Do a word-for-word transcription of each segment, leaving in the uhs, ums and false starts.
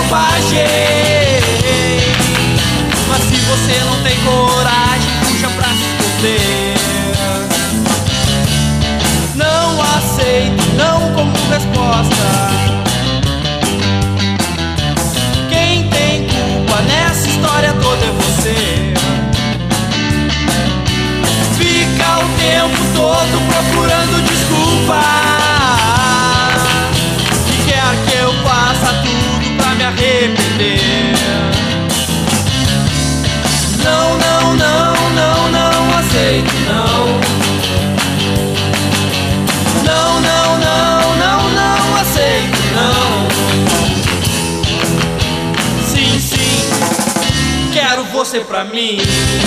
bobagem. Mas se você não tem coragem, puxa pra se esconder. Não aceito não como resposta. Quem tem culpa nessa história toda é você. Fica o tempo todo procurando desculpa e quer que eu faça tudo pra me arrepender. Não, não, não, não, não aceito, não. Não, não, não, não, não aceito, não. Sim, sim, quero você pra mim.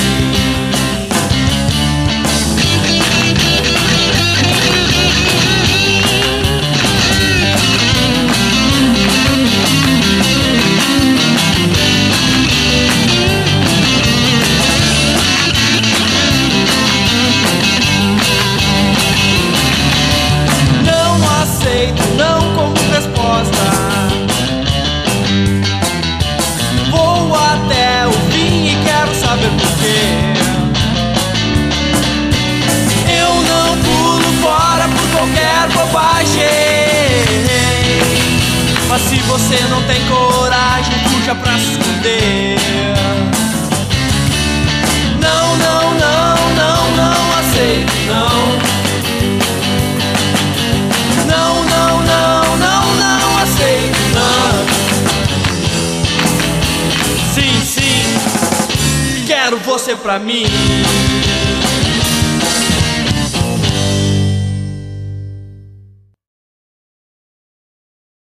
Não como resposta. Vou até o fim e quero saber porquê. Eu não pulo fora por qualquer bobagem. Mas se você não tem coragem, puxa pra se esconder. Não, não, não, não, não aceito, não. Não, não, não, não, não aceito, não. Sim, sim, quero você pra mim.